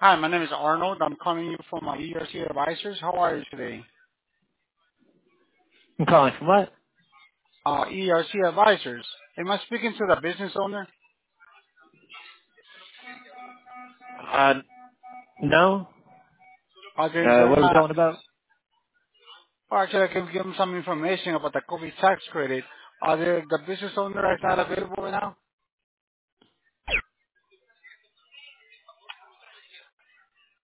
Hi, my name is Arnold. I'm calling you from ERC Advisors. How are you today? I'm calling from what? ERC Advisors. Am I speaking to the business owner? Uh, no. There's a, What are we calling about? or actually, I can give them some information about the COVID tax credit. The business owner is not available right now?